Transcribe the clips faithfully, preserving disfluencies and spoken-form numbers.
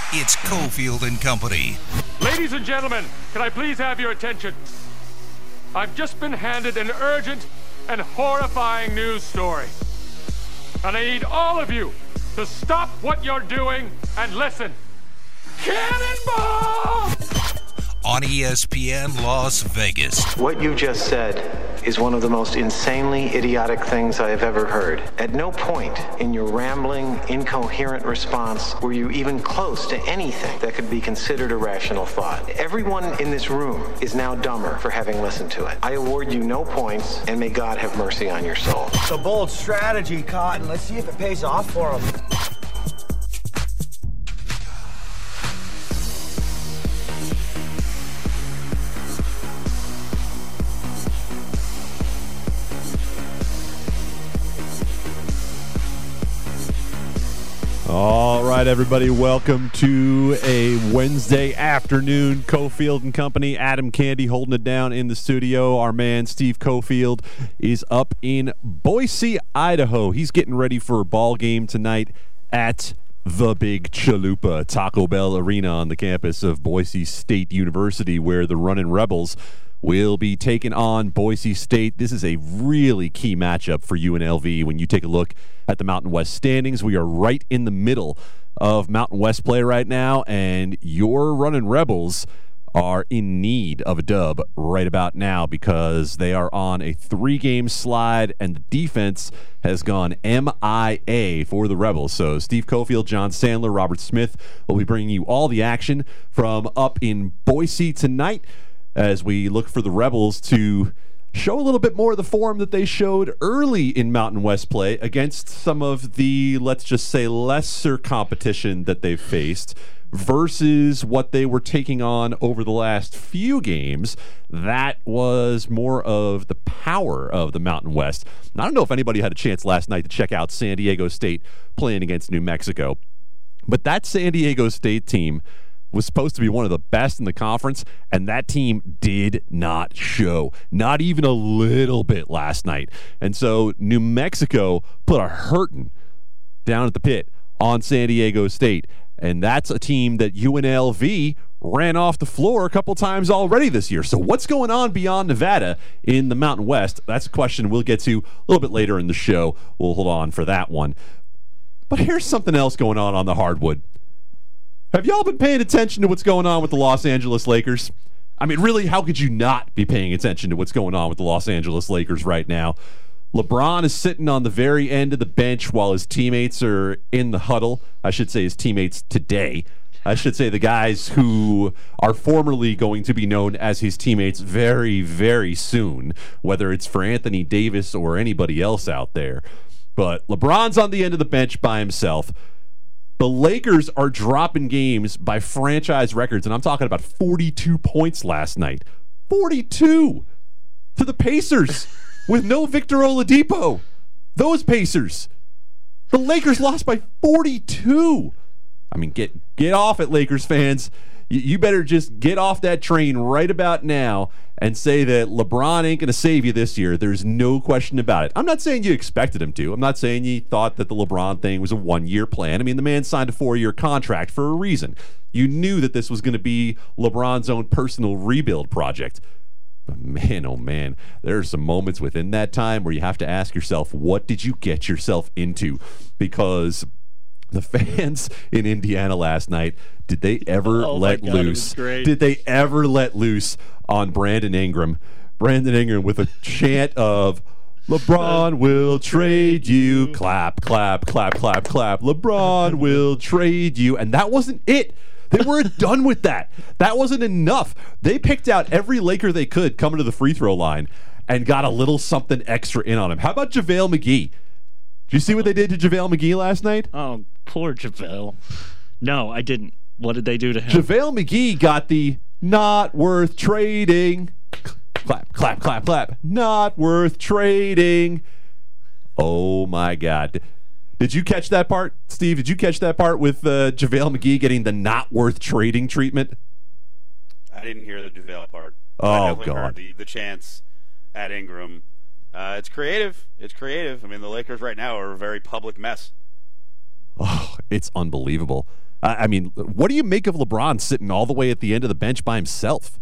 It's Cofield and Company. Ladies and gentlemen, can I please have your attention? I've just been handed an urgent and horrifying news story. And I need all of you to stop what you're doing and listen. Cannonball! On E S P N Las Vegas. What you just said is one of the most insanely idiotic things I have ever heard. At no point in your rambling, incoherent response were you even close to anything that could be considered a rational thought. Everyone in this room is now dumber for having listened to it. I award you no points, and may God have mercy on your soul. It's a bold strategy, Cotton. Let's see if it pays off for him. All right, everybody, welcome to a Wednesday afternoon. Cofield and Company. Adam Candy holding it down in the studio. Our man Steve Cofield is up in Boise, Idaho. He's getting ready for a ball game tonight at the Big Chalupa Taco Bell Arena on the campus of Boise State University, where the Runnin' Rebels will be taking on Boise State. This is a really key matchup for U N L V when you take a look at the Mountain West standings. We are right in the middle of Mountain West play right now, and your Runnin' Rebels are in need of a dub right about now because they are on a three-game slide, and the defense has gone M I A for the Rebels. So Steve Cofield, John Sandler, Robert Smith will be bringing you all the action from up in Boise tonight, as we look for the Rebels to show a little bit more of the form that they showed early in Mountain West play against some of the, let's just say, lesser competition that they've faced versus what they were taking on over the last few games. That was more of the power of the Mountain West. And I don't know if anybody had a chance last night to check out San Diego State playing against New Mexico, but that San Diego State team was supposed to be one of the best in the conference, and that team did not show, not even a little bit last night. And so New Mexico put a hurting down at the pit on San Diego State, and that's a team that U N L V ran off the floor a couple times already this year. So what's going on beyond Nevada in the Mountain West? That's a question we'll get to a little bit later in the show. We'll hold on for that one. But here's something else going on on the hardwood. Have y'all been paying attention to what's going on with the Los Angeles Lakers? I mean, really, how could you not be paying attention to what's going on with the Los Angeles Lakers right now? LeBron is sitting on the very end of the bench while his teammates are in the huddle. I should say his teammates today. I should say the guys who are formerly going to be known as his teammates very, very soon, whether it's for Anthony Davis or anybody else out there. But LeBron's on the end of the bench by himself. The Lakers are dropping games by franchise records, and I'm talking about forty-two points last night. forty-two to the Pacers with no Victor Oladipo. Those Pacers. The Lakers lost by forty-two. I mean, get get off it, Lakers fans. You, you better just get off that train right about now and say that LeBron ain't going to save you this year. There's no question about it. I'm not saying you expected him to. I'm not saying you thought that the LeBron thing was a one-year plan. I mean, the man signed a four-year contract for a reason. You knew that this was going to be LeBron's own personal rebuild project. But man, oh man, there are some moments within that time where you have to ask yourself, what did you get yourself into? Because the fans in Indiana last night, did they ever oh let God, loose? Did they ever let loose on Brandon Ingram? Brandon Ingram with a chant of, LeBron will trade you. Clap, clap, clap, clap, clap. LeBron will trade you. And that wasn't it. They weren't done with that. That wasn't enough. They picked out every Laker they could coming to the free throw line and got a little something extra in on him. How about JaVale McGee? Did you see what they did to JaVale McGee last night? Oh, poor JaVale. No, I didn't. What did they do to him? JaVale McGee got the not worth trading. Clap, clap, clap, clap. Not worth trading. Oh, my God. Did you catch that part, Steve? Did you catch that part with uh, JaVale McGee getting the not worth trading treatment? I didn't hear the JaVale part. Oh, I definitely God. heard the, the chants at Ingram. Uh, it's creative. It's creative. I mean, the Lakers right now are a very public mess. Oh, it's unbelievable. I, I mean, what do you make of LeBron sitting all the way at the end of the bench by himself?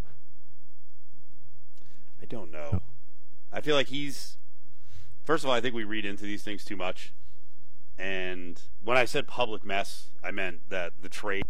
I don't know. I feel like he's... First of all, I think we read into these things too much. And when I said public mess, I meant that the trade...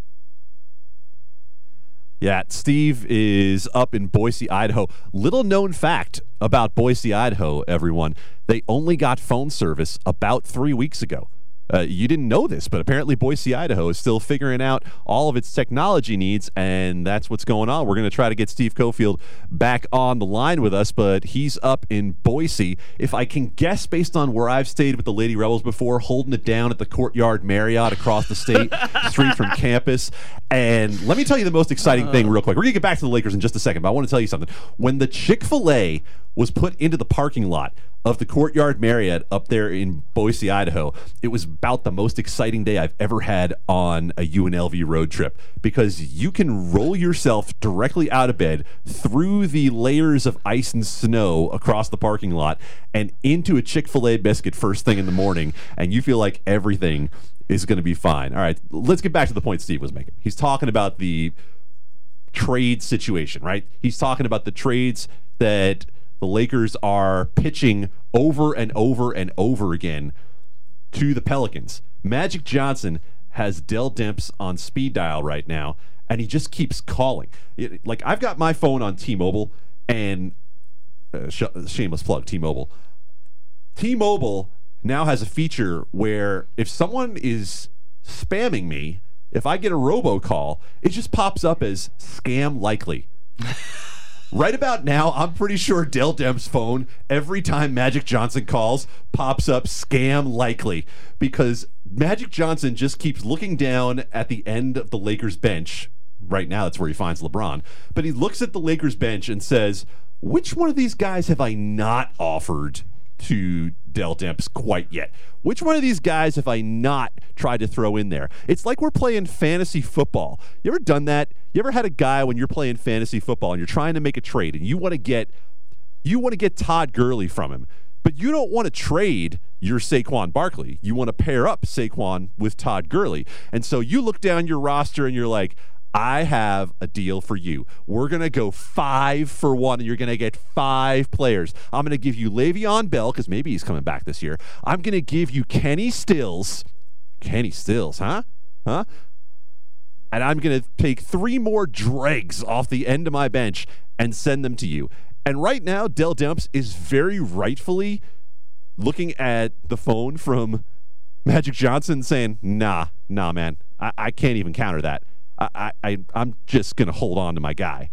Yeah, Steve is up in Boise, Idaho. Little known fact about Boise, Idaho, everyone. They only got phone service about three weeks ago. Uh, you didn't know this, but apparently Boise, Idaho is still figuring out all of its technology needs, and that's what's going on. We're going to try to get Steve Cofield back on the line with us, but he's up in Boise. If I can guess based on where I've stayed with the Lady Rebels before, holding it down at the Courtyard Marriott across the state, street from campus. And let me tell you the most exciting thing real quick. We're going to get back to the Lakers in just a second, but I want to tell you something. When the Chick-fil-A was put into the parking lot of the Courtyard Marriott up there in Boise, Idaho, it was about the most exciting day I've ever had on a U N L V road trip, because you can roll yourself directly out of bed through the layers of ice and snow across the parking lot and into a Chick-fil-A biscuit first thing in the morning, and you feel like everything is going to be fine. All right, let's get back to the point Steve was making. He's talking about the trade situation, right? He's talking about the trades that the Lakers are pitching over and over and over again to the Pelicans. Magic Johnson has Dell Demps on speed dial right now, and he just keeps calling. It, like, I've got my phone on T-Mobile, and uh, sh- shameless plug, T-Mobile. T-Mobile now has a feature where if someone is spamming me, if I get a robocall, it just pops up as scam likely. Right about now, I'm pretty sure Dell Demps' phone, every time Magic Johnson calls, pops up scam likely, because Magic Johnson just keeps looking down at the end of the Lakers bench. Right now, that's where he finds LeBron. But he looks at the Lakers bench and says, which one of these guys have I not offered to Dell Demps quite yet? Which one of these guys have I not tried to throw in there? It's like we're playing fantasy football. You ever done that? You ever had a guy when you're playing fantasy football and you're trying to make a trade and you want to get you want to get Todd Gurley from him, but you don't want to trade your Saquon Barkley. You want to pair up Saquon with Todd Gurley. And so you look down your roster and you're like, I have a deal for you. We're going to go five for one, and you're going to get five players. I'm going to give you Le'Veon Bell, because maybe he's coming back this year. I'm going to give you Kenny Stills. Kenny Stills, huh? Huh? And I'm going to take three more dregs off the end of my bench and send them to you. And right now, Dell Demps is very rightfully looking at the phone from Magic Johnson saying, nah, nah, man, I, I can't even counter that. I, I, I'm just going to hold on to my guy.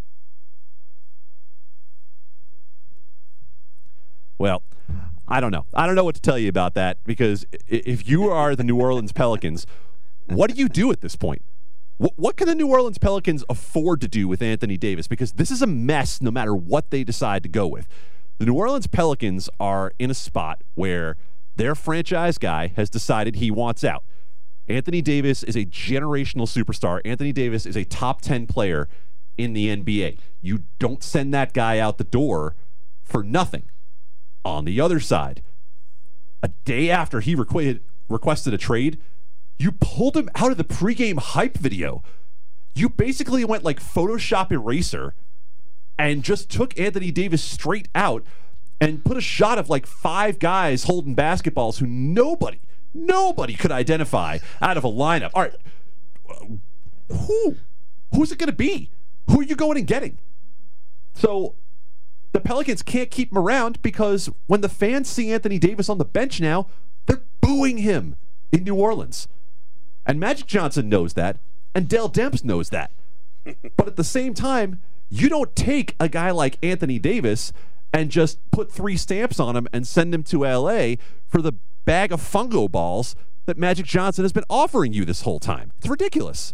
Well, I don't know. I don't know what to tell you about that, because if you are the New Orleans Pelicans, what do you do at this point? What, what can the New Orleans Pelicans afford to do with Anthony Davis? Because this is a mess no matter what they decide to go with. The New Orleans Pelicans are in a spot where their franchise guy has decided he wants out. Anthony Davis is a generational superstar. Anthony Davis is a top ten player in the N B A. You don't send that guy out the door for nothing. On the other side, a day after he requ- requested a trade, you pulled him out of the pregame hype video. You basically went like Photoshop eraser and just took Anthony Davis straight out and put a shot of like five guys holding basketballs who nobody Nobody could identify out of a lineup. All right, who? Who's it going to be? Who are you going and getting? So the Pelicans can't keep him around, because when the fans see Anthony Davis on the bench now, they're booing him in New Orleans. And Magic Johnson knows that, and Dell Demps knows that. But at the same time, you don't take a guy like Anthony Davis and just put three stamps on him and send him to L A for the bag of fungo balls that Magic Johnson has been offering you this whole time. It's ridiculous.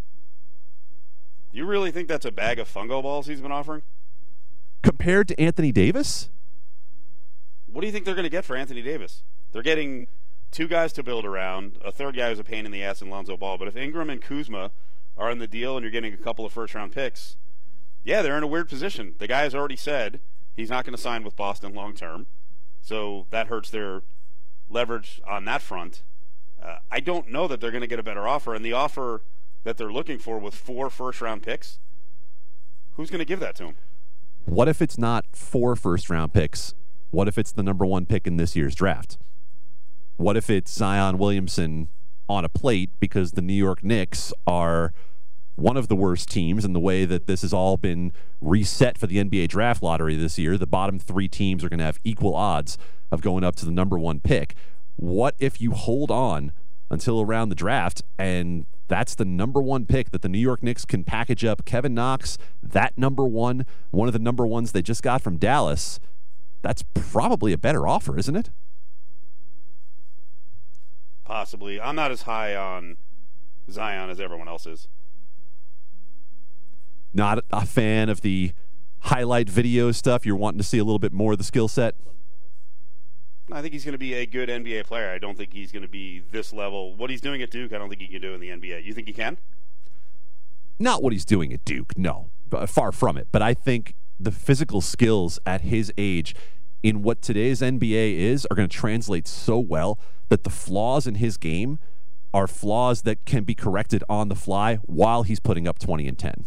You really think that's a bag of fungo balls he's been offering? Compared to Anthony Davis? What do you think they're going to get for Anthony Davis? They're getting two guys to build around, a third guy who's a pain in the ass in Lonzo Ball. But if Ingram and Kuzma are in the deal and you're getting a couple of first-round picks, yeah, they're in a weird position. The guy has already said he's not going to sign with Boston long-term, so that hurts their leverage on that front. Uh, I don't know that they're going to get a better offer, and the offer that they're looking for with four first-round picks, who's going to give that to them? What if it's not four first-round picks? What if it's the number one pick in this year's draft? What if it's Zion Williamson on a plate because the New York Knicks are one of the worst teams in the way that this has all been reset for the N B A draft lottery this year? The bottom three teams are going to have equal odds of going up to the number one pick. What if you hold on until around the draft and that's the number one pick that the New York Knicks can package up Kevin Knox, that number one, one of the number ones they just got from Dallas? That's probably a better offer, isn't it? Possibly. I'm not as high on Zion as everyone else is. Not a fan of the highlight video stuff? You're wanting to see a little bit more of the skill set? I think he's going to be a good N B A player. I don't think he's going to be this level. What he's doing at Duke, I don't think he can do in the N B A. You think he can? Not what he's doing at Duke, no. Far from it. But I think the physical skills at his age in what today's N B A is are going to translate so well that the flaws in his game are flaws that can be corrected on the fly while he's putting up twenty and ten.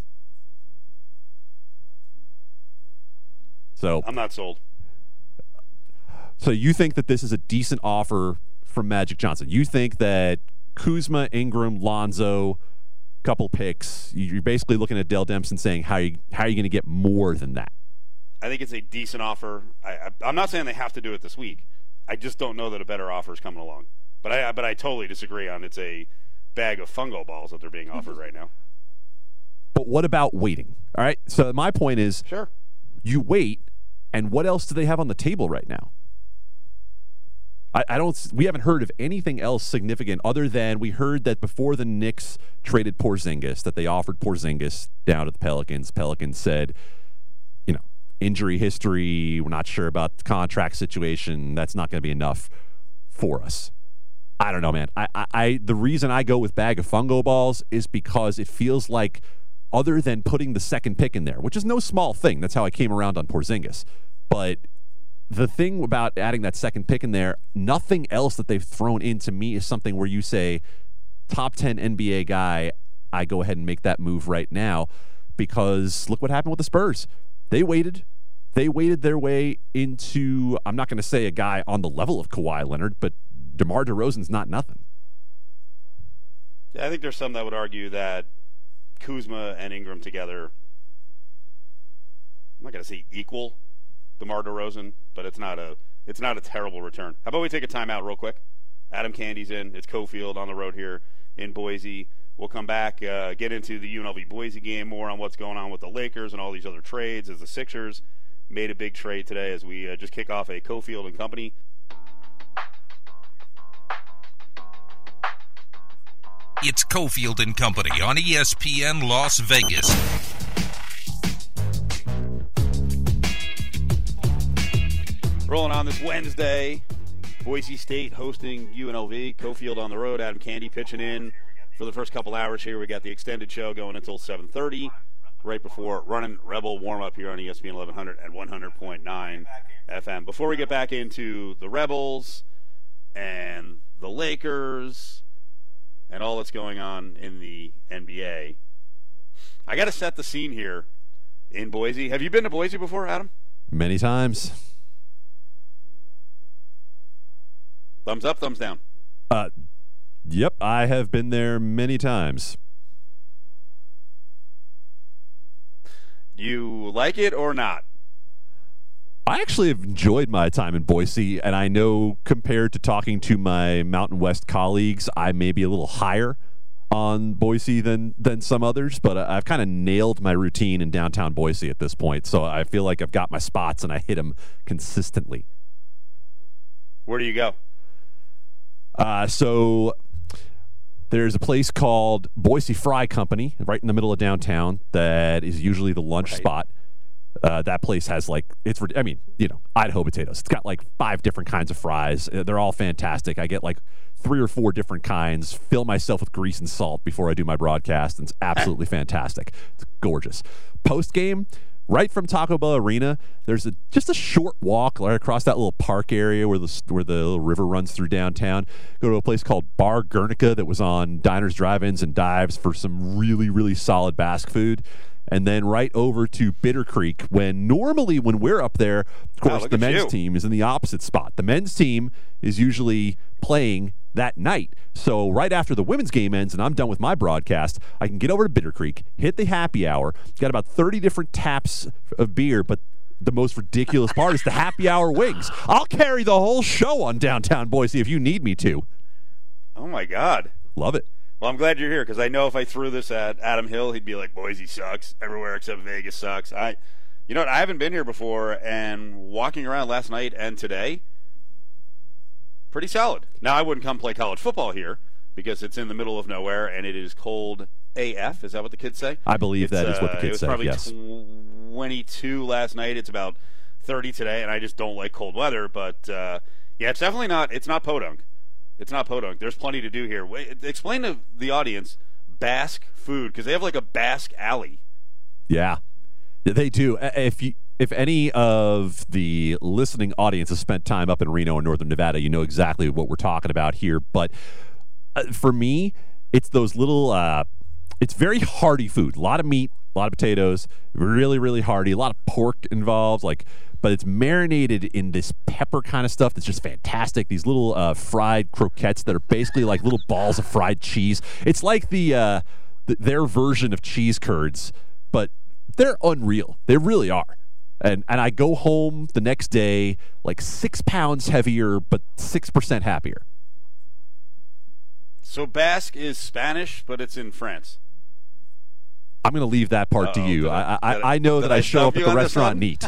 So I'm not sold. So you think that this is a decent offer from Magic Johnson? You think that Kuzma, Ingram, Lonzo, couple picks, you're basically looking at Dell Demps and saying, how are you, how are you going to get more than that? I think it's a decent offer. I, I, I'm not saying they have to do it this week. I just don't know that a better offer is coming along. But I, but I totally disagree on it's a bag of fungo balls that they're being offered right now. But what about waiting? All right. So my point is, sure, you wait, and what else do they have on the table right now? I, I don't. We haven't heard of anything else significant other than we heard that before the Knicks traded Porzingis, that they offered Porzingis down to the Pelicans. Pelicans said, you know, injury history, we're not sure about the contract situation. That's not going to be enough for us. I don't know, man. I, I, I the reason I go with bag of fungo balls is because it feels like, other than putting the second pick in there, which is no small thing. That's how I came around on Porzingis. But the thing about adding that second pick in there, nothing else that they've thrown in to me is something where you say, top ten N B A guy, I go ahead and make that move right now, because look what happened with the Spurs. They waited. They waited their way into, I'm not going to say a guy on the level of Kawhi Leonard, but DeMar DeRozan's not nothing. Yeah, I think there's some that would argue that Kuzma and Ingram together, I'm not going to say equal DeMar DeRozan, but it's not a it's not a terrible return. How about we take a timeout real quick? Adam Candy's in. It's Cofield on the road here in Boise. We'll come back, uh, get into the U N L V Boise game, more on what's going on with the Lakers and all these other trades, as the Sixers made a big trade today as we uh, just kick off a Cofield and Company. It's Cofield and Company on E S P N Las Vegas. Rolling on this Wednesday, Boise State hosting U N L V. Cofield on the road, Adam Candy pitching in for the first couple hours here. We got the extended show going until seven thirty, right before running Rebel warm-up here on E S P N eleven hundred and one hundred point nine F M. Before we get back into the Rebels and the Lakers and all that's going on in the N B A, I got to set the scene here in Boise. Have you been to Boise before, Adam? Many times. Thumbs up, thumbs down? Uh, yep, I have been there many times. You like it or not? I actually have enjoyed my time in Boise, and I know compared to talking to my Mountain West colleagues, I may be a little higher on Boise than than some others, but I've kind of nailed my routine in downtown Boise at this point, so I feel like I've got my spots and I hit them consistently. Where do you go? Uh, so there's a place called Boise Fry Company right in the middle of downtown that is usually the lunch right. spot. Uh, that place has like, it's, I mean, you know, Idaho potatoes. It's got like five different kinds of fries. They're all fantastic. I get like three or four different kinds, fill myself with grease and salt before I do my broadcast, and it's absolutely fantastic. It's gorgeous. Post game, right from Taco Bell Arena, there's a, just a short walk right across that little park area where the where the little river runs through downtown. Go to a place called Bar Guernica that was on Diners, Drive-Ins, and Dives for some really, really solid Basque food. And then right over to Bitter Creek, when normally when we're up there, of course, oh, the men's you. team is in the opposite spot. The men's team is usually playing that night. So right after the women's game ends and I'm done with my broadcast, I can get over to Bitter Creek, hit the happy hour. Got about thirty different taps of beer, but the most ridiculous part is the happy hour wings. I'll carry the whole show on downtown Boise if you need me to. Oh, my God. Love it. Well, I'm glad you're here because I know if I threw this at Adam Hill, he'd be like, Boise sucks. Everywhere except Vegas sucks. I, You know what? I haven't been here before, and walking around last night and today, pretty solid. Now, I wouldn't come play college football here because it's in the middle of nowhere and it is cold A F. Is that what the kids say? I believe it's, that is what the uh, kids say, It was yes. probably twenty-two last night. It's about thirty today, and I just don't like cold weather. But, uh, yeah, it's definitely not – it's not podunk. It's not podunk. There's plenty to do here. Wait, explain to the audience Basque food because they have like a Basque alley. Yeah, they do. If you, if any of the listening audience has spent time up in Reno or Northern Nevada, you know exactly what we're talking about here. But uh, for me, it's those little. Uh, it's very hearty food. A lot of meat, a lot of potatoes. Really, really hearty. A lot of pork involved. Like. But it's marinated in this pepper kind of stuff that's just fantastic. These little uh, fried croquettes that are basically like little balls of fried cheese. It's like the, uh, the their version of cheese curds, but they're unreal. They really are. And and I go home the next day like six pounds heavier, but six percent happier. So Basque is Spanish, but it's in France. I'm going to leave that part Uh-oh, to you. did I, I, I, did I know did that I, I show up stump at you the on this restaurant one? neat.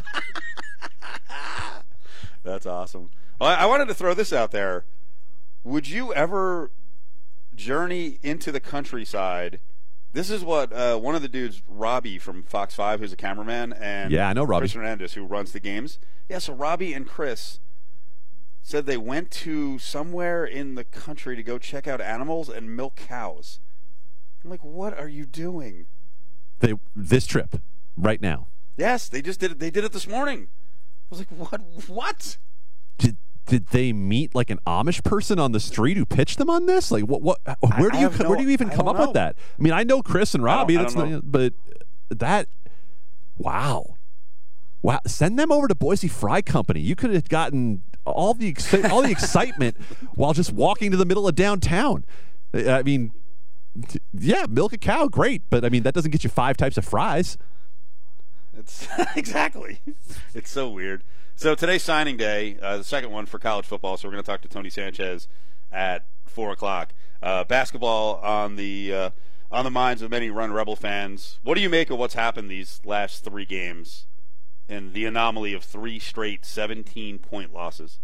That's awesome. Well, I wanted to throw this out there. Would you ever journey into the countryside? This is what uh, one of the dudes, Robbie from Fox five, who's a cameraman, and Yeah, I know Robbie. Chris Hernandez, who runs the games. Yeah, so Robbie and Chris said they went to somewhere in the country to go check out animals and milk cows. I'm like, what are you doing? They, this trip, right now. Yes, they just did it. They did it this morning. I was like, what? What? Did did they meet like an Amish person on the street who pitched them on this? Like, what? What? Where do I you have no- where do you even I come don't up with know. that? I mean, I know Chris and Robbie. I That's don't know. not, but that, wow, wow. Send them over to Boise Fry Company. You could have gotten all the exci- all the excitement while just walking to the middle of downtown. I mean, t- yeah, milk a cow, great, but I mean that doesn't get you five types of fries. It's exactly. It's so weird. So today's signing day, uh, the second one for college football. So we're going to talk to Tony Sanchez at four o'clock. Uh, basketball on the uh, on the minds of many Run Rebel fans. What do you make of what's happened these last three games and the anomaly of three straight seventeen-point losses?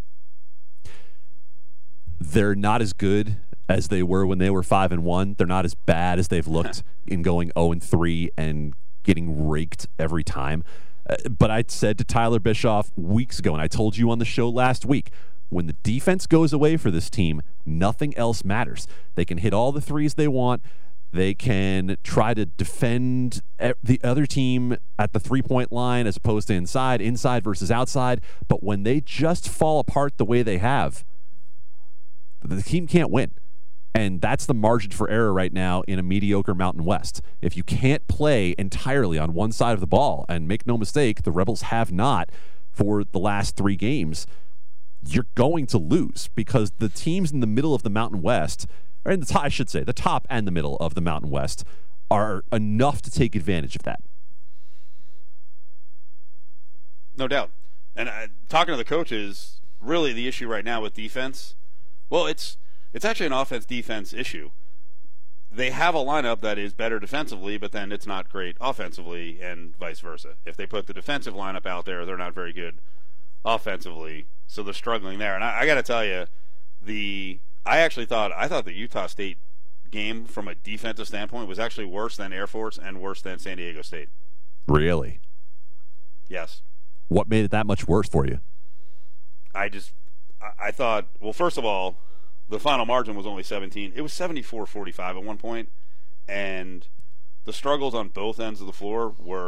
They're not as good as they were when they were five and one. They're not as bad as they've looked in going zero and three and getting raked every time. Uh, but I said to Tyler Bischoff weeks ago, and I told you on the show last week, when the defense goes away for this team, nothing else matters. They can hit all the threes they want. They can try to defend the other team at the three-point line as opposed to inside, inside versus outside. But when they just fall apart the way they have, the team can't win. And that's the margin for error right now in a mediocre Mountain West. If you can't play entirely on one side of the ball, and make no mistake, the Rebels have not for the last three games, you're going to lose because the teams in the middle of the Mountain West, or in the top, I should say, the top and the middle of the Mountain West, are enough to take advantage of that. No doubt. And uh, talking to the coaches, really the issue right now with defense, well, it's it's actually an offense-defense issue. They have a lineup that is better defensively, but then it's not great offensively, and vice versa. If they put the defensive lineup out there, they're not very good offensively, so they're struggling there. And I, I got to tell you, the I actually thought I thought the Utah State game from a defensive standpoint was actually worse than Air Force and worse than San Diego State. Really? Yes. What made it that much worse for you? I just I, I thought, well, first of all, the final margin was only seventeen. It was seventy-four forty-five at one point, and the struggles on both ends of the floor were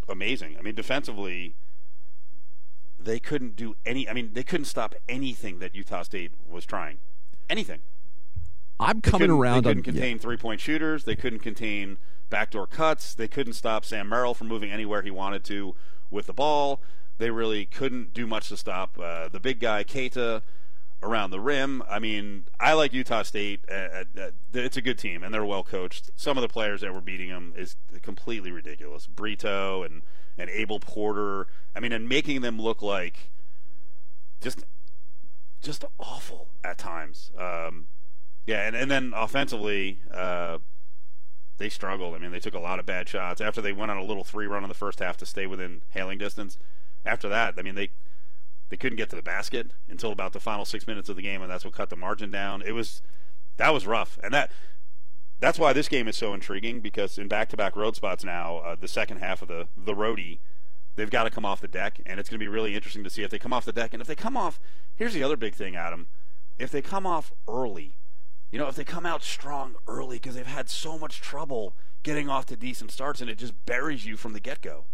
amazing. I mean, defensively, they couldn't do any. I mean, they couldn't stop anything that Utah State was trying. Anything. I'm coming they around. They couldn't on, contain yeah. three-point shooters. They couldn't contain backdoor cuts. They couldn't stop Sam Merrill from moving anywhere he wanted to with the ball. They really couldn't do much to stop uh, the big guy, Keita, around the rim. I mean, I like Utah State. Uh, uh, it's a good team, and they're well coached. Some of the players that were beating them is completely ridiculous. Brito and, and Abel Porter. I mean, and making them look like just just awful at times. Um, yeah, and, and then offensively, uh, they struggled. I mean, they took a lot of bad shots. After they went on a little three-run in the first half to stay within hailing distance, after that, I mean, they they couldn't get to the basket until about the final six minutes of the game, and that's what cut the margin down. It was that was rough, and that that's why this game is so intriguing, because in back-to-back road spots now, uh, the second half of the the roadie, they've got to come off the deck, and it's going to be really interesting to see if they come off the deck. And if they come off, here's the other big thing, Adam, if they come off early, you know, if they come out strong early, because they've had so much trouble getting off to decent starts, and it just buries you from the get-go.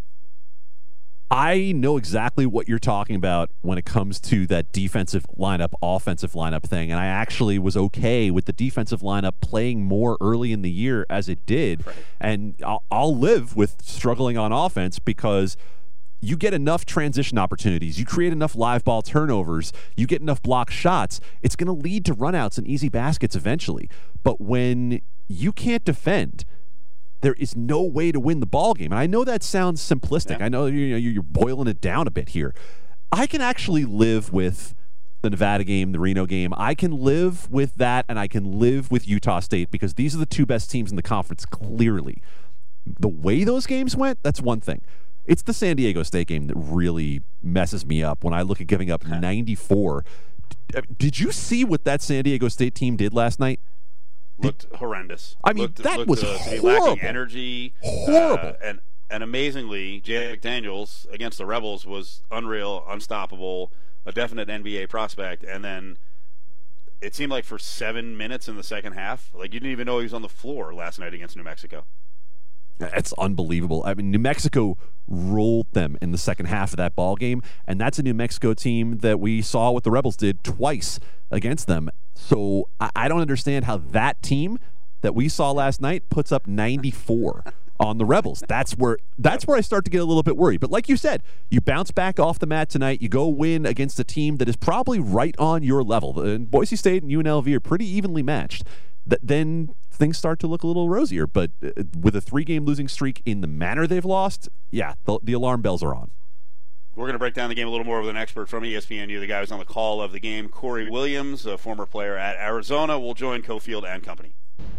I know exactly what you're talking about when it comes to that defensive lineup, offensive lineup thing, and I actually was okay with the defensive lineup playing more early in the year as it did, right. and I'll, I'll live with struggling on offense because you get enough transition opportunities, you create enough live ball turnovers, you get enough block shots, it's going to lead to runouts and easy baskets eventually. But when you can't defend, there is no way to win the ball game. And I know that sounds simplistic. Yeah. I know, you know you're boiling it down a bit here. I can actually live with the Nevada game, the Reno game. I can live with that, and I can live with Utah State because these are the two best teams in the conference, clearly. The way those games went, that's one thing. It's the San Diego State game that really messes me up when I look at giving up ninety-four. Did you see what that San Diego State team did last night? Looked horrendous. I mean, looked, that looked, was uh, horrible. Lacking energy. Horrible. Uh, and, and amazingly, Jay McDaniels against the Rebels was unreal, unstoppable, a definite N B A prospect. And then it seemed like for seven minutes in the second half, like you didn't even know he was on the floor last night against New Mexico. It's unbelievable. I mean, New Mexico rolled them in the second half of that ball game, and that's a New Mexico team that we saw what the Rebels did twice against them. So I, I don't understand how that team that we saw last night puts up ninety-four on the Rebels. That's where that's where I start to get a little bit worried. But like you said, you bounce back off the mat tonight. You go win against a team that is probably right on your level. And Boise State and U N L V are pretty evenly matched. Th- then things start to look a little rosier. But uh, with a three-game losing streak in the manner they've lost, yeah, the, the alarm bells are on. We're going to break down the game a little more with an expert from E S P N U, the guy who's on the call of the game, Corey Williams, a former player at Arizona, will join Cofield and Company.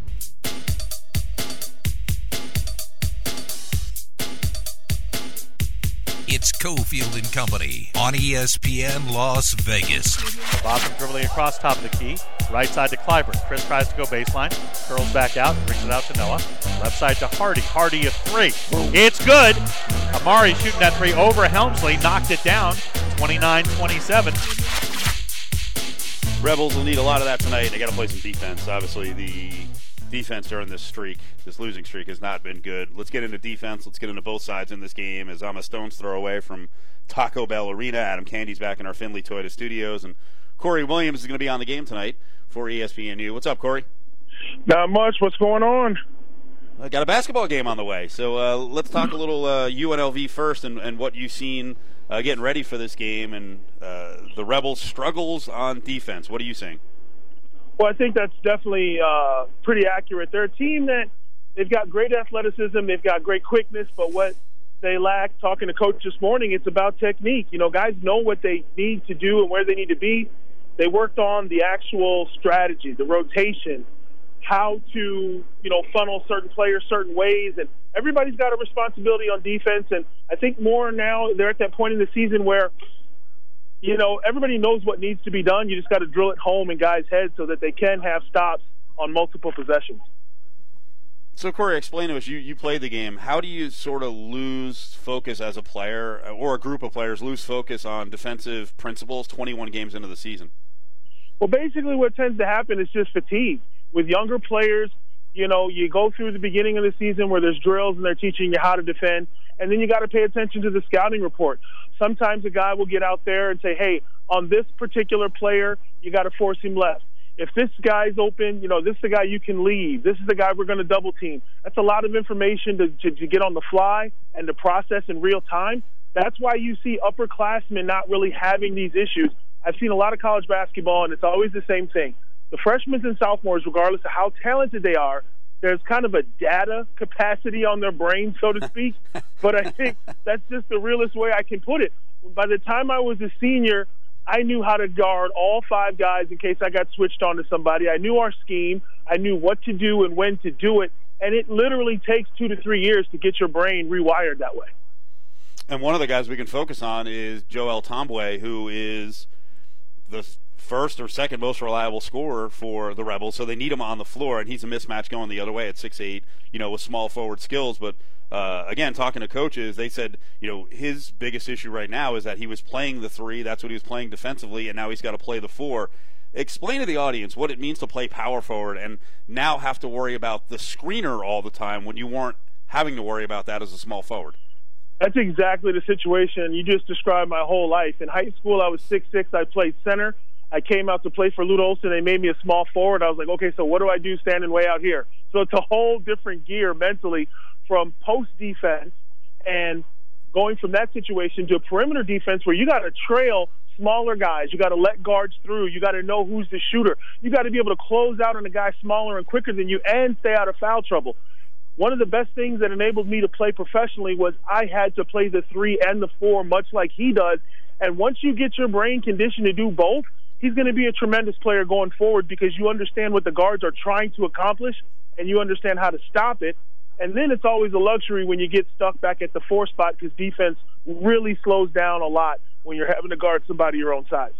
It's Cofield and Company on E S P N Las Vegas. Boston dribbling across top of the key. Right side to Clyburn. Chris tries to go baseline. Curls back out. Brings it out to Noah. Left side to Hardy. Hardy a three. It's good. Amari shooting that three over Helmsley. Knocked it down. twenty-nine twenty-seven. Rebels will need a lot of that tonight. They got to play some defense. Obviously, the defense during this streak, this losing streak, has not been good. Let's get into defense. Let's get into both sides in this game. As I'm a stone's throw away from Taco Bell Arena, Adam Candy's back in our Findlay Toyota studios, and Corey Williams is going to be on the game tonight for E S P N U. What's up, Corey? Not much. What's going on? I got a basketball game on the way, so uh, let's talk a little uh, U N L V first and, and what you've seen uh, getting ready for this game and uh, the Rebels' struggles on defense. What are you seeing? Well, I think that's definitely uh, pretty accurate. They're a team that they've got great athleticism, they've got great quickness, but what they lack, talking to Coach this morning, it's about technique. You know, guys know what they need to do and where they need to be. They worked on the actual strategy, the rotation, how to, you know, funnel certain players certain ways, and everybody's got a responsibility on defense. And I think more now they're at that point in the season where, you know, everybody knows what needs to be done. You just got to drill it home in guys' heads so that they can have stops on multiple possessions. So, Corey, explain to us, you, you played the game. How do you sort of lose focus as a player, or a group of players lose focus on defensive principles twenty-one games into the season? Well, basically what tends to happen is just fatigue. With younger players, you know, you go through the beginning of the season where there's drills and they're teaching you how to defend, And then you got to pay attention to the scouting report. Sometimes a guy will get out there and say, hey, on this particular player, you got to force him left. If this guy's open, you know, this is the guy you can leave. This is the guy we're going to double team. That's a lot of information to, to, to get on the fly and to process in real time. That's why you see upperclassmen not really having these issues. I've seen a lot of college basketball, and it's always the same thing. The freshmen and sophomores, regardless of how talented they are, there's kind of a data capacity on their brain, so to speak. But I think that's just the realest way I can put it. By the time I was a senior, I knew how to guard all five guys in case I got switched on to somebody. I knew our scheme. I knew what to do and when to do it. And it literally takes two to three years to get your brain rewired that way. And one of the guys we can focus on is Joel Tomboy, who is the first or second most reliable scorer for the Rebels, so they need him on the floor, and he's a mismatch going the other way at six eight, you know, with small forward skills. But uh, again, talking to coaches, they said, you know, his biggest issue right now is that he was playing the three, that's what he was playing defensively, and now he's got to play the four. Explain to the audience what it means to play power forward and now have to worry about the screener all the time when you weren't having to worry about that as a small forward. That's exactly the situation. You just described my whole life. In high school, I was six six. I played center. I came out to play for Lute Olson. They made me a small forward. I was like, okay, so what do I do standing way out here? So it's a whole different gear mentally from post defense and going from that situation to a perimeter defense where you got to trail smaller guys. You got to let guards through. You got to know who's the shooter. You got to be able to close out on a guy smaller and quicker than you and stay out of foul trouble. One of the best things that enabled me to play professionally was I had to play the three and the four much like he does. And once you get your brain conditioned to do both, he's going to be a tremendous player going forward because you understand what the guards are trying to accomplish and you understand how to stop it. And then it's always a luxury when you get stuck back at the four spot because defense really slows down a lot when you're having to guard somebody your own size.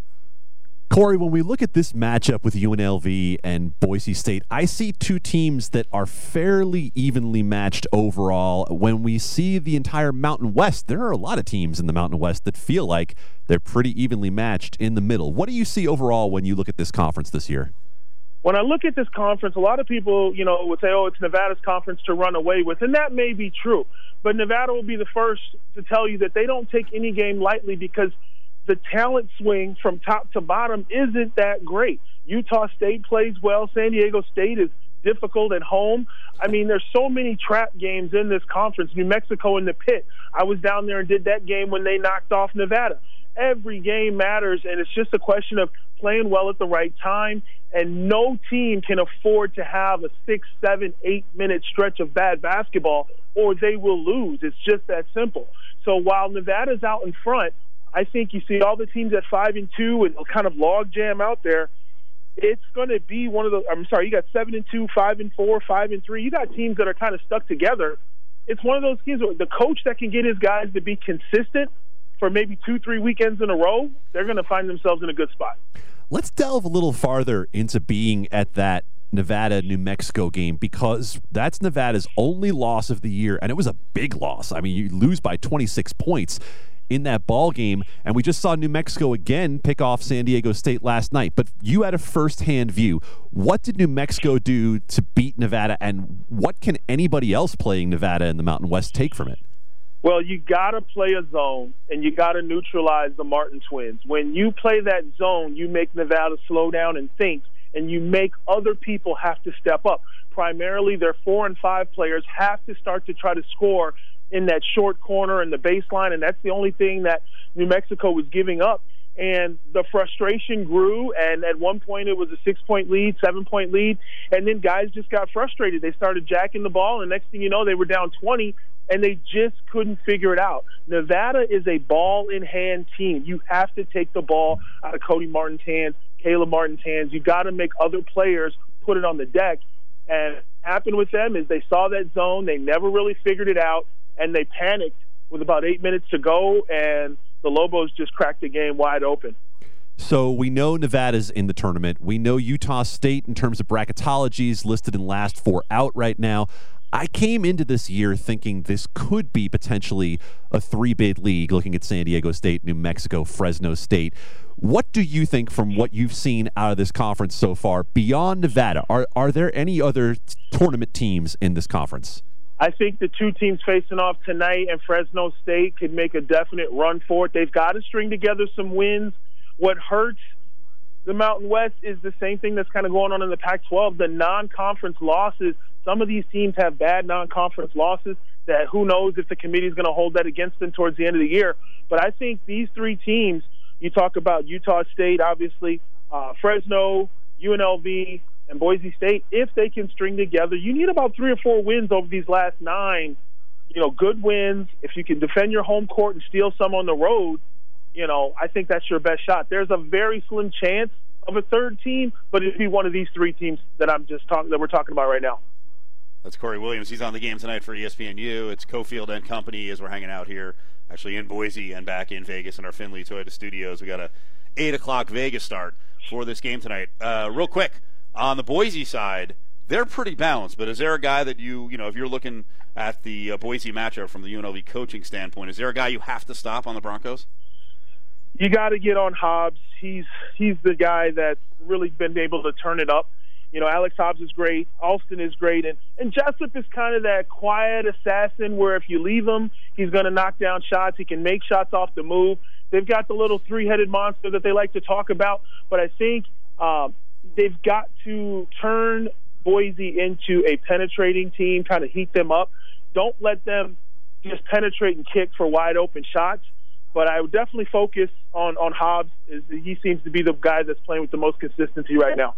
Corey, when we look at this matchup with U N L V and Boise State, I see two teams that are fairly evenly matched overall. When we see the entire Mountain West, there are a lot of teams in the Mountain West that feel like they're pretty evenly matched in the middle. What do you see overall when you look at this conference this year? When I look at this conference, a lot of people, you know, would say, oh, it's Nevada's conference to run away with, and that may be true. But Nevada will be the first to tell you that they don't take any game lightly because the talent swing from top to bottom isn't that great. Utah State plays well. San Diego State is difficult at home. I mean, there's so many trap games in this conference. New Mexico in the pit. I was down there and did that game when they knocked off Nevada. Every game matters, and it's just a question of playing well at the right time, and no team can afford to have a six, seven, eight-minute stretch of bad basketball, or they will lose. It's just that simple. So while Nevada's out in front, I think you see all the teams at five and two and kind of log jam out there. It's going to be one of the. I'm sorry, you got seven and two, five and four, five and three. You got teams that are kind of stuck together. It's one of those teams. The coach that can get his guys to be consistent for maybe two, three weekends in a row, they're going to find themselves in a good spot. Let's delve a little farther into being at that Nevada-New Mexico game because that's Nevada's only loss of the year, and it was a big loss. I mean, you lose by twenty-six points in that ball game, and we just saw New Mexico again pick off San Diego State last night. But you had a first-hand view. What did New Mexico do to beat Nevada, and what can anybody else playing Nevada in the Mountain West take from it? Well, you got to play a zone, and you got to neutralize the Martin twins. When you play that zone, you make Nevada slow down and think, and you make other people have to step up. Primarily, their four and five players have to start to try to score in that short corner and the baseline, and that's the only thing that New Mexico was giving up. And the frustration grew, and at one point it was a six-point lead, seven-point lead, and then guys just got frustrated. They started jacking the ball, and next thing you know, they were down twenty, and they just couldn't figure it out. Nevada is a ball-in-hand team. You have to take the ball out of Cody Martin's hands, Caleb Martin's hands. You got to make other players put it on the deck. And what happened with them is they saw that zone. They never really figured it out, and they panicked with about eight minutes to go, and the Lobos just cracked the game wide open. So we know Nevada's in the tournament. We know Utah State, in terms of bracketology, is listed in last four out right now. I came into this year thinking this could be potentially a three-bid league, looking at San Diego State, New Mexico, Fresno State. What do you think from what you've seen out of this conference so far, beyond Nevada? Are, are there any other tournament teams in this conference? I think the two teams facing off tonight and Fresno State could make a definite run for it. They've got to string together some wins. What hurts the Mountain West is the same thing that's kind of going on in the Pac twelve, the non-conference losses. Some of these teams have bad non-conference losses that who knows if the committee is going to hold that against them towards the end of the year. But I think these three teams, you talk about Utah State, obviously, uh, Fresno, U N L V, and Boise State, if they can string together, you need about three or four wins over these last nine, you know, good wins. If you can defend your home court and steal some on the road, you know, I think that's your best shot. There's a very slim chance of a third team, but it'd be one of these three teams that I'm just talking that we're talking about right now. That's Corey Williams. He's on the game tonight for E S P N U. It's Cofield and Company as we're hanging out here, actually in Boise and back in Vegas in our Findlay Toyota studios. We got a eight o'clock Vegas start for this game tonight. Uh, real quick, on the Boise side, they're pretty balanced, but is there a guy that you, you know, if you're looking at the uh, Boise matchup from the U N L V coaching standpoint, is there a guy you have to stop on the Broncos? You got to get on Hobbs. He's he's the guy that's really been able to turn it up. You know, Alex Hobbs is great. Alston is great. And, and Jessup is kind of that quiet assassin where if you leave him, he's going to knock down shots. He can make shots off the move. They've got the little three-headed monster that they like to talk about. But I think um, they've got to turn Boise into a penetrating team, kind of heat them up. Don't let them just penetrate and kick for wide-open shots. But I would definitely focus on, on Hobbs. Is he seems to be the guy that's playing with the most consistency right now.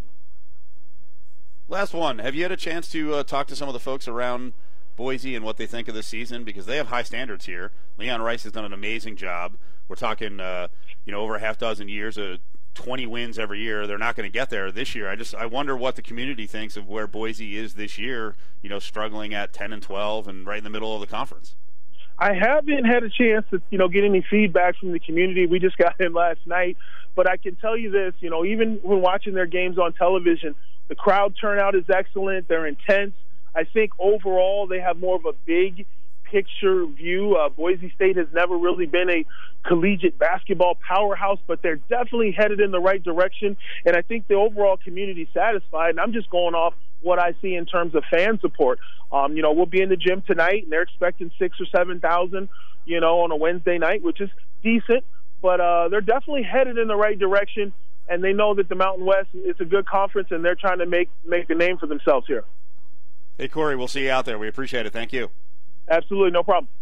Last one. Have you had a chance to uh, talk to some of the folks around Boise and what they think of this season? Because they have high standards here. Leon Rice has done an amazing job. We're talking, uh, you know, over a half dozen years, uh, twenty wins every year. They're not going to get there this year. I just I wonder what the community thinks of where Boise is this year. You know, struggling at ten and twelve and right in the middle of the conference. I haven't had a chance to, you know, get any feedback from the community. We just got in last night. But I can tell you this, you know, even when watching their games on television, the crowd turnout is excellent. They're intense. I think overall they have more of a big picture view. Uh, Boise State has never really been a collegiate basketball powerhouse, but they're definitely headed in the right direction. And I think the overall community is satisfied. And I'm just going off what I see in terms of fan support. Um, you know, we'll be in the gym tonight, and they're expecting six or seven thousand, you know, on a Wednesday night, which is decent. But uh, they're definitely headed in the right direction, and they know that the Mountain West is a good conference, and they're trying to make make a name for themselves here. Hey, Corey, we'll see you out there. We appreciate it. Thank you. Absolutely, no problem.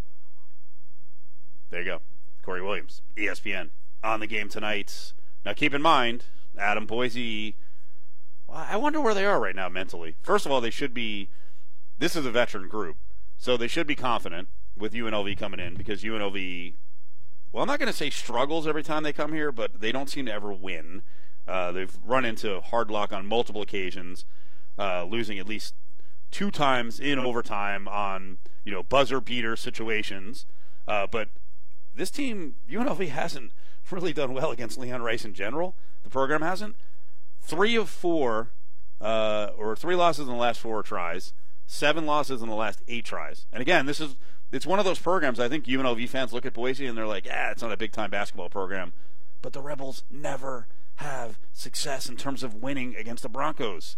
There you go. Corey Williams, E S P N, on the game tonight. Now, keep in mind, Adam, Boise, well, I wonder where they are right now mentally. First of all, they should be, this is a veteran group, so they should be confident with U N L V coming in because U N L V, well, I'm not going to say struggles every time they come here, but they don't seem to ever win. Uh, they've run into hard luck on multiple occasions, uh, losing at least two times in overtime on, you know, buzzer beater situations. Uh, but this team, U N L V, hasn't really done well against Leon Rice in general. The program hasn't. Three of four, uh, or three losses in the last four tries, seven losses in the last eight tries. And again, this is it's one of those programs. I think U N L V fans look at Boise and they're like, "Yeah, it's not a big-time basketball program," but the Rebels never have success in terms of winning against the Broncos.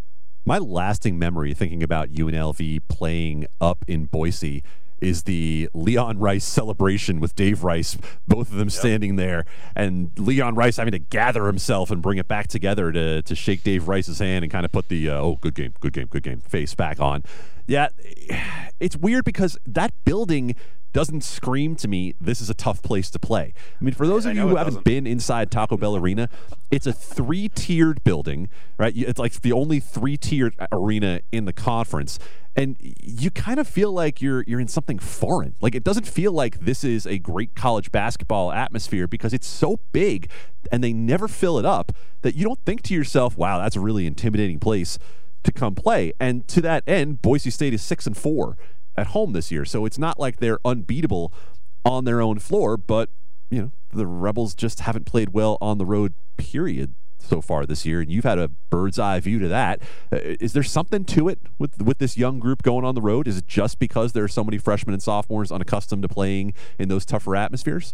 My lasting memory thinking about U N L V playing up in Boise is the Leon Rice celebration with Dave Rice, both of them yep. standing there, and Leon Rice having to gather himself and bring it back together to to shake Dave Rice's hand and kind of put the, uh, oh, good game, good game, good game face back on. Yeah, it's weird because that building doesn't scream to me this is a tough place to play. I mean, for those of you who haven't been inside Taco Bell Arena, it's a three-tiered building, right? It's like the only three-tiered arena in the conference, and you kind of feel like you're you're in something foreign. Like, it doesn't feel like this is a great college basketball atmosphere because it's so big and they never fill it up that you don't think to yourself, wow, that's a really intimidating place to come play. And to that end, Boise State is six and four at home this year, so it's not like they're unbeatable on their own floor, but you know, the Rebels just haven't played well on the road, period, so far this year, and you've had a bird's eye view to that. Uh, is there something to it with with this young group going on the road? Is it just because there are so many freshmen and sophomores unaccustomed to playing in those tougher atmospheres?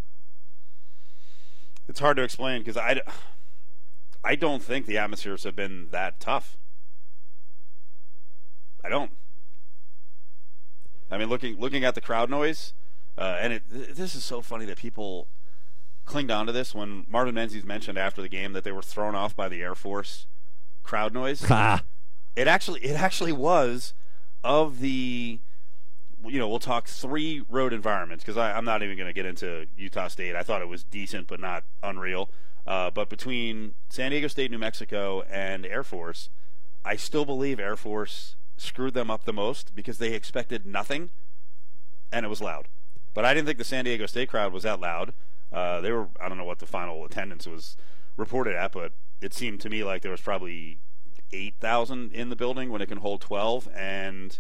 It's hard to explain because I, I don't think the atmospheres have been that tough. I don't. I mean, looking looking at the crowd noise, uh, and it, this is so funny that people clinged on to this when Marvin Menzies mentioned after the game that they were thrown off by the Air Force crowd noise. it actually it actually was of the, you know, we'll talk three road environments because I'm not even going to get into Utah State. I thought it was decent but not unreal. Uh, but between San Diego State, New Mexico, and Air Force, I still believe Air Force screwed them up the most because they expected nothing, and it was loud. But I didn't think the San Diego State crowd was that loud. Uh, they were, I don't know what the final attendance was reported at, but it seemed to me like there was probably eight thousand in the building when it can hold twelve, and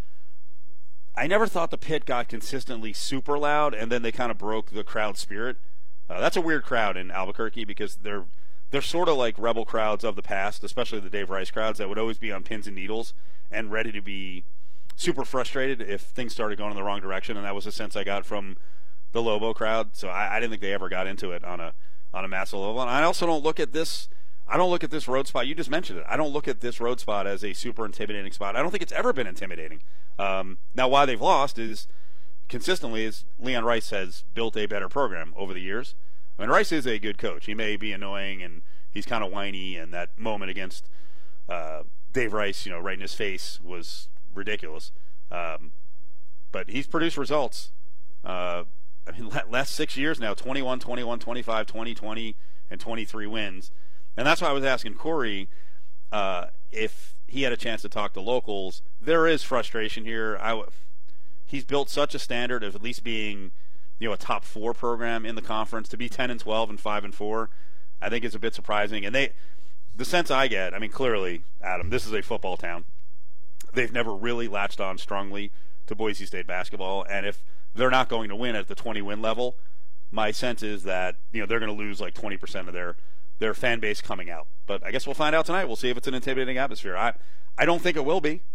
I never thought the pit got consistently super loud, and then they kind of broke the crowd spirit. Uh, that's a weird crowd in Albuquerque because they're they're sort of like rebel crowds of the past, especially the Dave Rice crowds that would always be on pins and needles and ready to be super frustrated if things started going in the wrong direction, and that was the sense I got from the Lobo crowd. So I, I didn't think they ever got into it on a on a massive level. And I also don't look at this I don't look at this road spot. You just mentioned it. I don't look at this road spot as a super intimidating spot. I don't think it's ever been intimidating. Um, now, why they've lost is consistently is Leon Rice has built a better program over the years. I mean, Rice is a good coach. He may be annoying and he's kind of whiny, and that moment against uh, Dave Rice, you know, right in his face was ridiculous. Um, but he's produced results. Uh, I mean, last six years now, twenty-one, twenty-one, twenty-five, twenty, twenty, and twenty-three wins. And that's why I was asking Corey uh, if he had a chance to talk to locals. There is frustration here. I w- he's built such a standard of at least being, you know, a top four program in the conference. To be ten and twelve and five and four, I think is a bit surprising. And they, the sense I get, I mean, clearly, Adam, this is a football town. They've never really latched on strongly to Boise State basketball, and if they're not going to win at the twenty-win level, my sense is that, you know, they're going to lose like twenty percent of their their fan base coming out. But I guess we'll find out tonight. We'll see if it's an intimidating atmosphere. I I don't think it will be.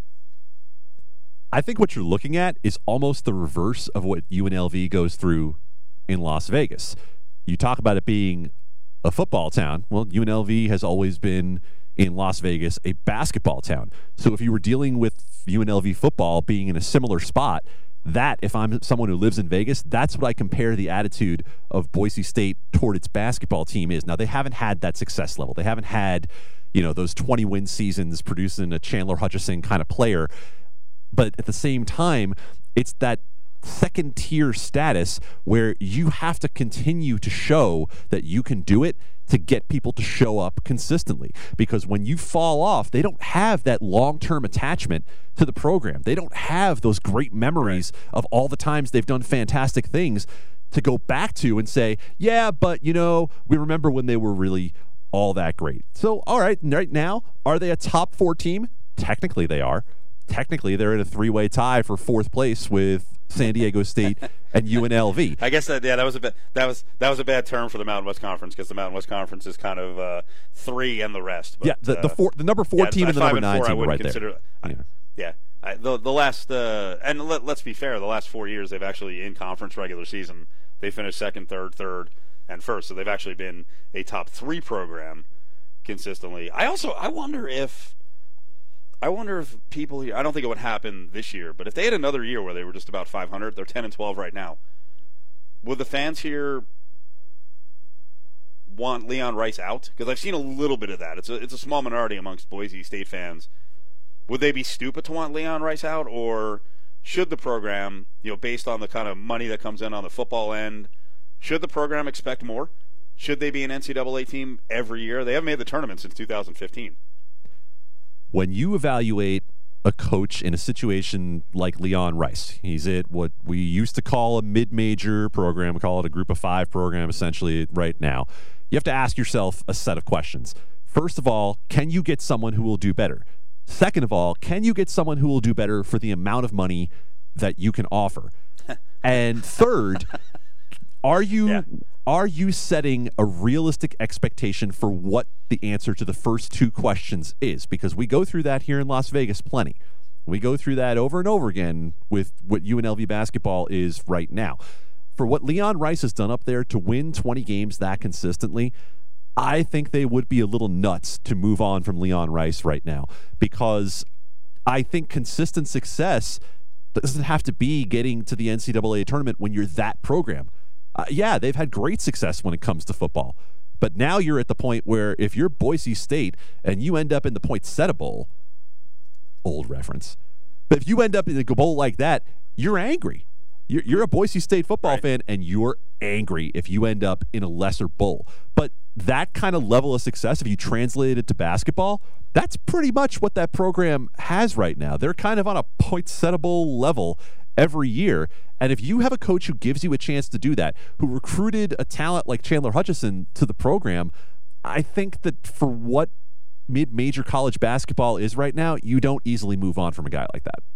I think what you're looking at is almost the reverse of what U N L V goes through in Las Vegas. You talk about it being a football town. Well, U N L V has always been in Las Vegas a basketball town. So if you were dealing with U N L V football being in a similar spot, that, if I'm someone who lives in Vegas, that's what I compare the attitude of Boise State toward its basketball team is. Now, they haven't had that success level. They haven't had, you know, those twenty-win seasons producing a Chandler Hutchison kind of player. But at the same time, it's that second-tier status where you have to continue to show that you can do it to get people to show up consistently. Because when you fall off, they don't have that long-term attachment to the program. They don't have those great memories of all the times they've done fantastic things to go back to and say, yeah, but, you know, we remember when they were really all that great. So, all right, right now, are they a top four team? Technically, they are. Technically, they're in a three-way tie for fourth place with San Diego State and U N L V. I guess that yeah, that was a bad, that was that was a bad term for the Mountain West Conference because the Mountain West Conference is kind of uh, three and the rest. But, yeah, the the, four, the number four yeah, team and the number and nine four, team I are right consider, there. I, yeah, yeah I, the the last uh, and let, let's be fair, the last four years they've actually in conference regular season they finished second, third, third, and first. So they've actually been a top three program consistently. I also I wonder if. I wonder if people here, I don't think it would happen this year, but if they had another year where they were just about five hundred, they're ten and twelve right now, would the fans here want Leon Rice out? Because I've seen a little bit of that. It's a, it's a small minority amongst Boise State fans. Would they be stupid to want Leon Rice out, or should the program, you know, based on the kind of money that comes in on the football end, should the program expect more? Should they be an N C double A team every year? They haven't made the tournament since two thousand fifteen. When you evaluate a coach in a situation like Leon Rice, he's at what we used to call a mid-major program. We call it a group of five program essentially right now. You have to ask yourself a set of questions. First of all, can you get someone who will do better? Second of all, can you get someone who will do better for the amount of money that you can offer? And third, are you yeah. are you setting a realistic expectation for what the answer to the first two questions is? Because we go through that here in Las Vegas plenty. We go through that over and over again with what U N L V basketball is right now. For what Leon Rice has done up there to win twenty games that consistently, I think they would be a little nuts to move on from Leon Rice right now, because I think consistent success It doesn't have to be getting to the N C double A tournament when you're that program. Uh, yeah, they've had great success when it comes to football. But now you're at the point where if you're Boise State and you end up in the Poinsettia Bowl, old reference, but if you end up in a bowl like that, you're angry. You're, you're a Boise State football right. fan, and you're angry if you end up in a lesser bowl. But that kind of level of success, if you translate it to basketball, that's pretty much what that program has right now. They're kind of on a Poinsettia Bowl level every year. And if you have a coach who gives you a chance to do that, who recruited a talent like Chandler Hutchison to the program, I think that for what mid-major college basketball is right now, you don't easily move on from a guy like that.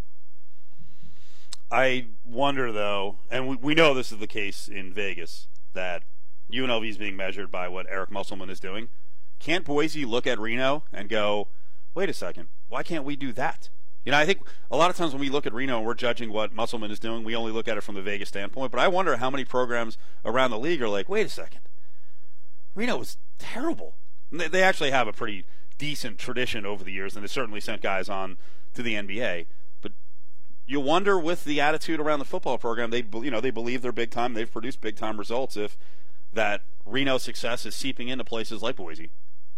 I wonder, though, and we, we know this is the case in Vegas, that U N L V is being measured by what Eric Musselman is doing. Can't Boise look at Reno and go, wait a second, why can't we do that? You know, I think a lot of times when we look at Reno and we're judging what Musselman is doing, we only look at it from the Vegas standpoint. But I wonder how many programs around the league are like, wait a second, Reno is terrible. And they, they actually have a pretty decent tradition over the years, and they certainly sent guys on to the N B A. But you wonder, with the attitude around the football program, they you know they believe they're big time, they've produced big time results, if that Reno success is seeping into places like Boise.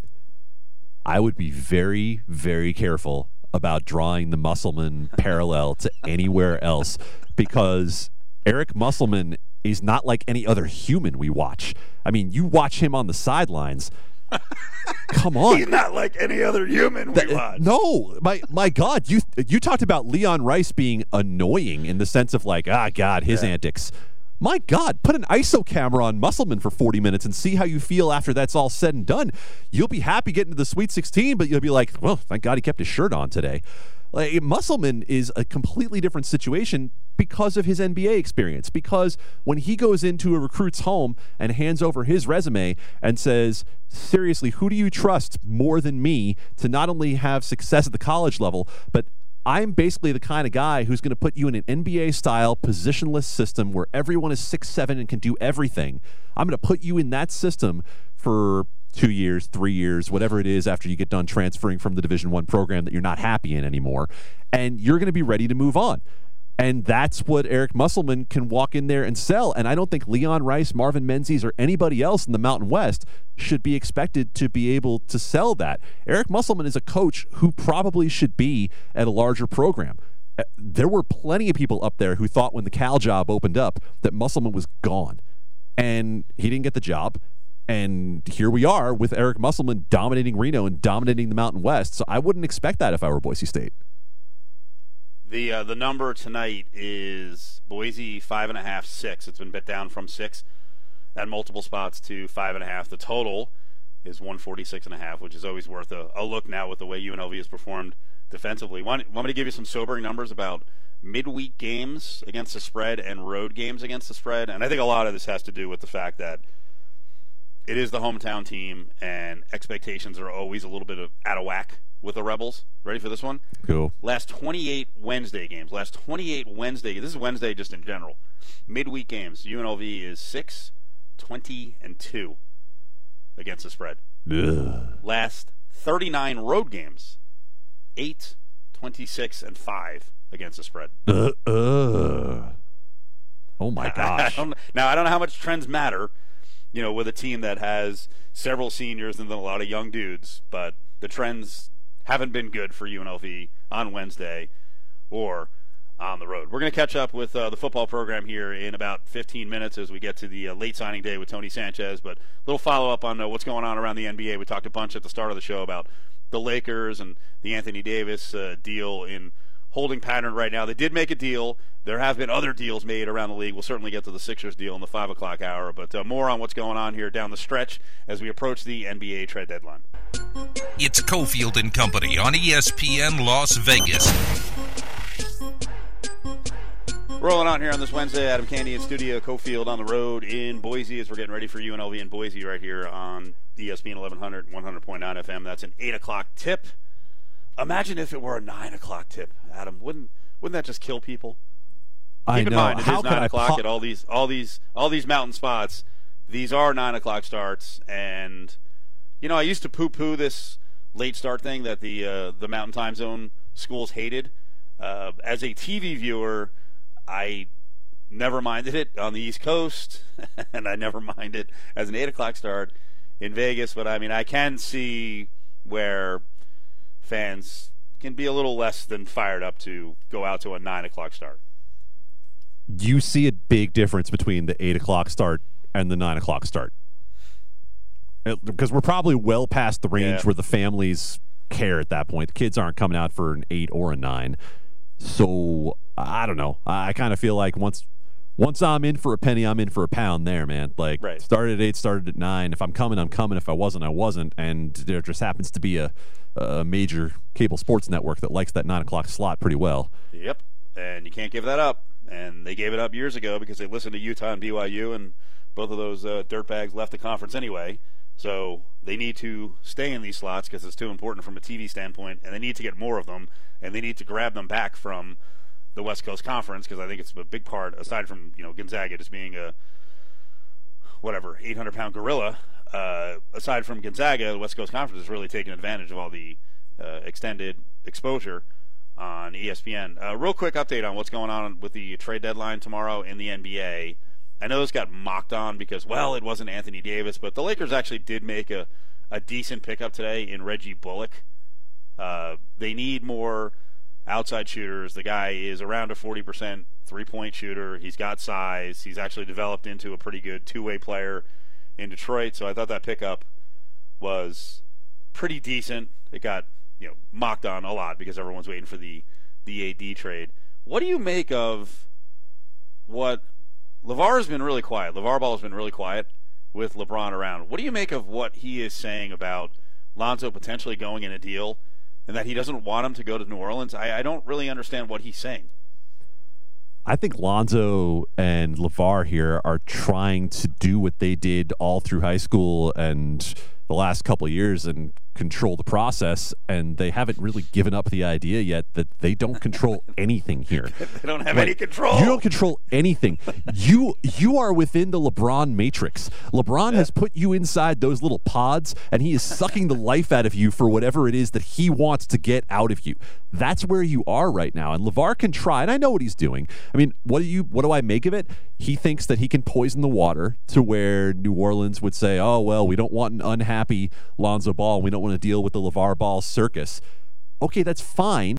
I would be very, very careful about drawing the Musselman parallel to anywhere else, because Eric Musselman is not like any other human we watch. I mean, you watch him on the sidelines. Come on. He's not like any other human we watch. No, my my God, you you talked about Leon Rice being annoying in the sense of like, ah, God, his yeah. antics. My God, put an I S O camera on Musselman for forty minutes and see how you feel after that's all said and done. You'll be happy getting to the Sweet sixteen, but you'll be like, well, thank God he kept his shirt on today. Like, Musselman is a completely different situation because of his N B A experience, because when he goes into a recruit's home and hands over his resume and says, seriously, who do you trust more than me to not only have success at the college level, but I'm basically the kind of guy who's going to put you in an N B A-style positionless system where everyone is six seven and can do everything. I'm going to put you in that system for two years, three years, whatever it is after you get done transferring from the Division One program that you're not happy in anymore, and you're going to be ready to move on. And that's what Eric Musselman can walk in there and sell. And I don't think Leon Rice, Marvin Menzies, or anybody else in the Mountain West should be expected to be able to sell that. Eric Musselman is a coach who probably should be at a larger program. There were plenty of people up there who thought when the Cal job opened up that Musselman was gone. And he didn't get the job. And here we are with Eric Musselman dominating Reno and dominating the Mountain West. So I wouldn't expect that if I were Boise State. The uh, the number tonight is Boise five and a half, six. It's been bet down from six at multiple spots to five and a half. The total is one forty-six and a half, which is always worth a, a look now with the way U N L V has performed defensively. Want, want me to give you some sobering numbers about midweek games against the spread and road games against the spread? And I think a lot of this has to do with the fact that it is the hometown team, and expectations are always a little bit of out of whack with the Rebels. Ready for this one? Cool. Last twenty-eight Wednesday games. Last twenty-eight Wednesday. This is Wednesday just in general. Midweek games. U N L V is six, twenty, and two against the spread. Ugh. Last thirty-nine road games. eight, twenty-six, and five against the spread. Uh, uh. Oh, my gosh. I, I now, I don't know how much trends matter, you know, with a team that has several seniors and then a lot of young dudes, but the trends haven't been good for U N L V on Wednesday or on the road. We're going to catch up with uh, the football program here in about fifteen minutes as we get to the uh, late signing day with Tony Sanchez, but a little follow-up on uh, what's going on around the N B A. We talked a bunch at the start of the show about the Lakers and the Anthony Davis uh, deal in holding pattern right now. They did make a deal. There have been other deals made around the league. We'll certainly get to the Sixers deal in the five o'clock hour, but uh, more on what's going on here down the stretch as we approach the N B A trade deadline. It's Cofield and Company on E S P N Las Vegas. Rolling on here on this Wednesday, Adam Candy in studio, Cofield on the road in Boise as we're getting ready for U N L V in Boise right here on E S P N eleven hundred, one hundred point nine F M. That's an eight o'clock tip. Imagine if it were a nine o'clock tip, Adam. Wouldn't wouldn't that just kill people? I Keep in know. mind, it How is nine o'clock po- at all these all these all these mountain spots. These are nine o'clock starts, and you know I used to poo-poo this late start thing that the uh, the Mountain Time Zone schools hated. Uh, as a T V viewer, I never minded it on the East Coast, and I never mind it as an eight o'clock start in Vegas. But, I mean, I can see where fans can be a little less than fired up to go out to a nine o'clock start. You see a big difference between the eight o'clock start and the nine o'clock start. Because we're probably well past the range Yeah. where the families care at that point. The kids aren't coming out for an eight or a nine. So, I don't know. I kind of feel like once once I'm in for a penny, I'm in for a pound there, man. Like, Right. started at eight, started at nine. If I'm coming, I'm coming. If I wasn't, I wasn't. And there just happens to be a, a major cable sports network that likes that nine o'clock slot pretty well. Yep, and you can't give that up. And they gave it up years ago because they listened to Utah and B Y U, and both of those uh, dirtbags left the conference anyway. So they need to stay in these slots because it's too important from a T V standpoint, and they need to get more of them, and they need to grab them back from the West Coast Conference because I think it's a big part, aside from you know Gonzaga just being a whatever eight hundred pound gorilla. Uh, aside from Gonzaga, the West Coast Conference is really taking advantage of all the uh, extended exposure on E S P N. Uh, real quick update on what's going on with the trade deadline tomorrow in the N B A. I know this got mocked on because, well, it wasn't Anthony Davis, but the Lakers actually did make a, a decent pickup today in Reggie Bullock. Uh, they need more outside shooters. The guy is around a forty percent three-point shooter. He's got size. He's actually developed into a pretty good two-way player in Detroit, so I thought that pickup was pretty decent. It got you know mocked on a lot because everyone's waiting for the, the A D trade. What do you make of what LeVar has been really quiet. LeVar Ball has been really quiet with LeBron around. What do you make of what he is saying about Lonzo potentially going in a deal and that he doesn't want him to go to New Orleans? I, I don't really understand what he's saying. I think Lonzo and LeVar here are trying to do what they did all through high school and the last couple of years and control the process, and they haven't really given up the idea yet that they don't control anything here. They don't have Like, any control. You don't control anything. you you are within the LeBron matrix. LeBron has put you inside those little pods, and he is sucking the life out of you for whatever it is that he wants to get out of you. That's where you are right now. And LeVar can try, and I know what he's doing. I mean, what do you what do I make of it? He thinks that he can poison the water to where New Orleans would say, oh, well, we don't want an unhappy Lonzo Ball. We don't want to deal with the LeVar Ball circus. Okay, that's fine.